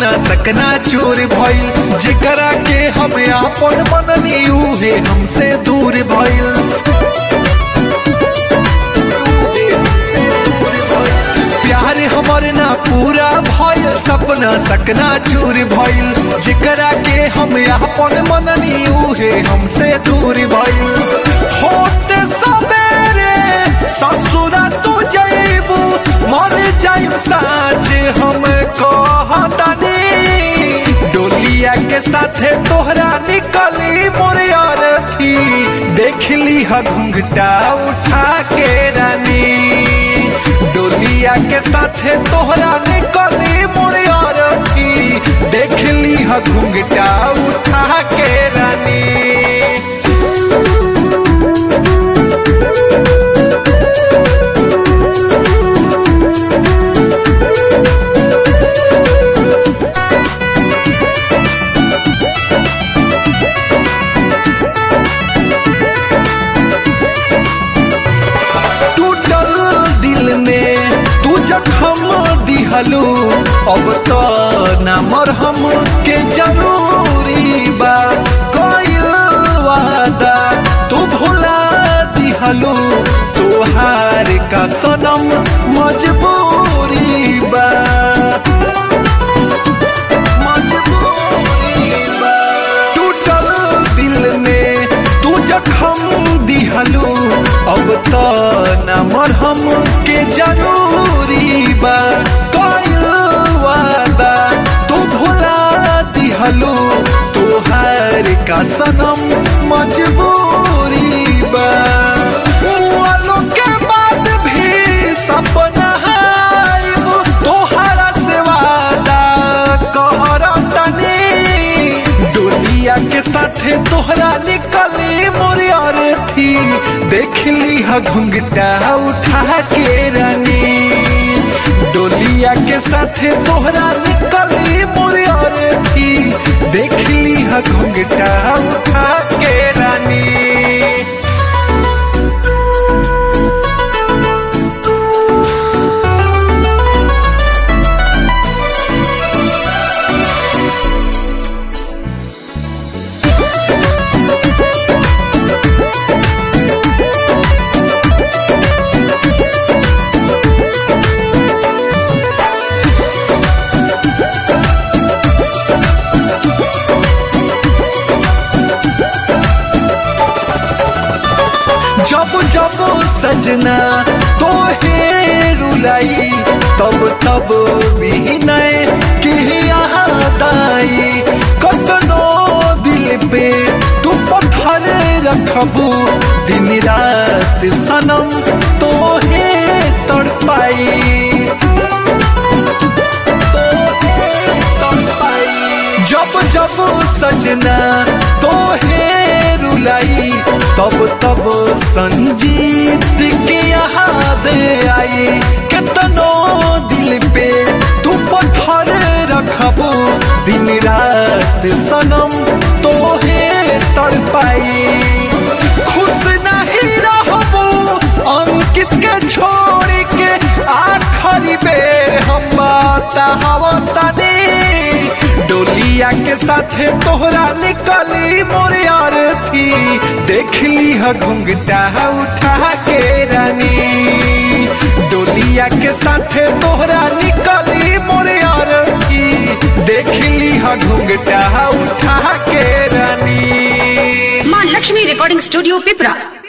सपना सकना चूर भइल। जेकरा के हम आपन मननी उहे हमसे दूर भइल। प्यार हमर ना पूरा भइल, सपना सकना चूर भइल। जेकरा के हम आपन मननी उहे हमसे दूर भइल। होते सबेरे ससुरा तू जइबू, मर जाइब साँझ हम कहतानी। डोलिया के साथे तोहरा निकली मोर अरथी, देख ली ह घुंघटा उठा के रानी। डोलिया के साथे तोहरा निकली मोर अरथी, देख ली ह घुंघटा उठा के रानी। अब तो ना मरहम के जरूरी बा, कइल वादा तू भुला दिहलू। तोहार का सनम मजबूरी बा, टूटल दिल में तू जख्म दिहलू। अब तो ना मरहम के जरूरी बा, तोहार का सनम मजबूरी बा। वालों के बाद भी सपना आइब, तोहरा से वादा कहरतनी। डोलिया के साथे तोहरा निकली मोर अरथी, देख ली ह घुंघटा उठा के रानी। डोलिया के साथे तोहरा निकली मोर अरथी, देख ली ह घुंघटा उठा के रानी। जब जब सजना तोहे रुलाई, तब तब विनय की याद आई। कतनो दिल पे तू पत्थर रखबू, दिन रात सनम तोहे तड़पाई। जब जब सजना तोहे रुलाई, तब तब संजीत की याद आई। कितनो दिल पे तू पत्थर रखबू, दिन रात सनम तोहे तड़पाई। खुश नहीं रहबू अंकित के छोड़ के, आखिरी बेर हम बतावतानी। डोलिया के साथे तोहरा निकली मोर अरथी, देख ली ह घुंघटा उठा के रानी। डोलिया के साथे तोहरा निकली मोर अरथी, देख ली ह घुंघटा उठा के रानी। मां लक्ष्मी रिकॉर्डिंग स्टूडियो पिपरा।